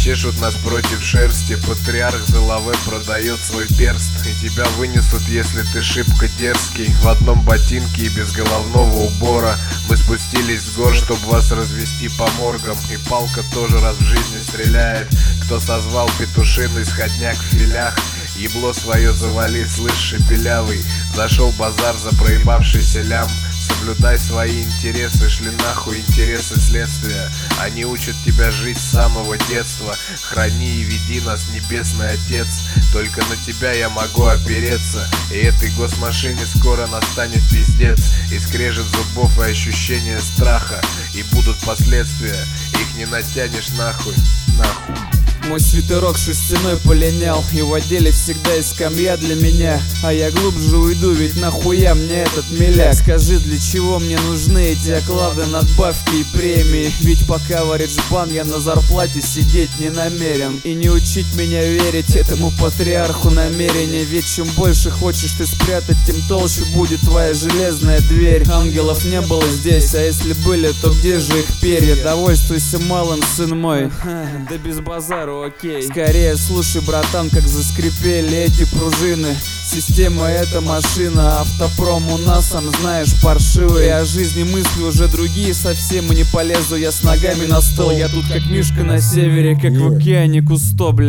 Чешут нас против шерсти, патриарх ЗЛВ продает свой перст. И тебя вынесут, если ты шибко дерзкий. В одном ботинке и без головного убора. Мы спустились с гор, чтоб вас развести по моргам. И палка тоже раз в жизни стреляет. Кто созвал петушиный сходняк в филях, ебло свое завали, слышь, шепелявый. Зашел базар за проебавшийся лям. Соблюдай свои интересы, шли нахуй интересы следствия. Они учат тебя жить с самого детства. Храни и веди нас, Небесный Отец. Только на тебя я могу опереться. И этой госмашине скоро настанет пиздец. И скрежет зубов и ощущение страха. И будут последствия, их не натянешь нахуй, нахуй. Мой свитерок шерстяной полинял, и в отделе всегда есть скамья для меня. А я глубже уйду, ведь нахуя мне этот миляк? Скажи, для чего мне нужны эти оклады, надбавки и премии? Ведь пока варит жбан, я на зарплате сидеть не намерен. И не учить меня верить этому патриарху намерения. Ведь чем больше хочешь ты спрятать, тем толще будет твоя железная дверь. Ангелов не было здесь, а если были, то где же их перья? Довольствуйся малым, сын мой, да без базара. Окей. Скорее слушай, братан, как заскрипели эти пружины. Система — это машина, автопром у нас, сам знаешь, паршивый. И о жизни мысли уже другие совсем, и не полезу я с ногами на стол. Я тут как Мишка на севере, как в океане Кусто, бля.